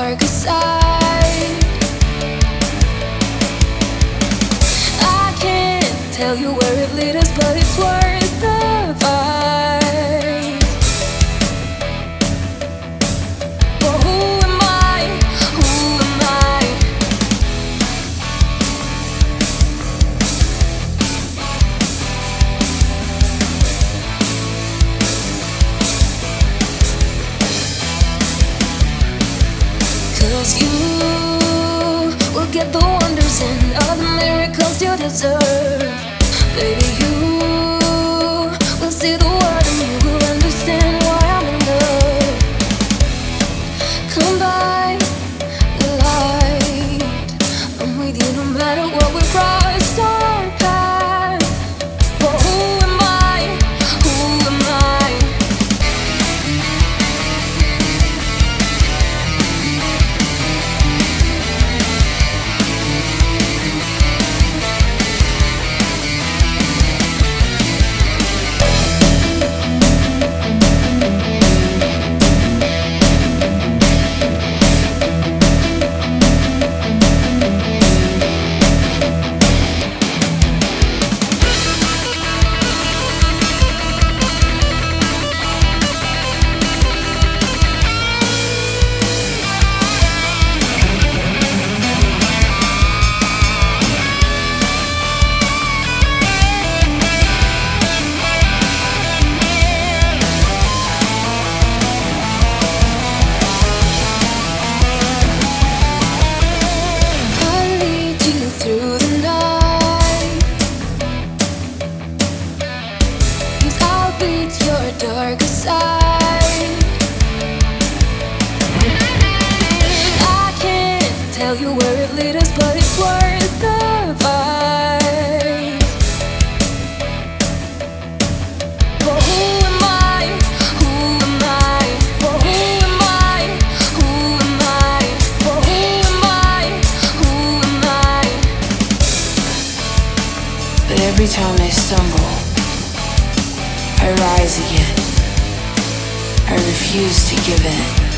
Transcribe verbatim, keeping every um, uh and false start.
darker side. I can't tell you where it leads us, but it's worth the fight. But who am I? Who am I? Cause you will get the wonders and all the miracles you deserve. Baby, you will see the world and you will understand why I'm in love. Come by the light, I'm with you no matter what we cross our path. But who am I? Who am I? Through the night, 'cause I'll beat your darker side. I can't tell you where it leads us, but it's worth the fight. But who am I? Who am I? But who am I? Who am I? But who am I? Who am I? But every time I stumble, I rise again. I refuse to give in.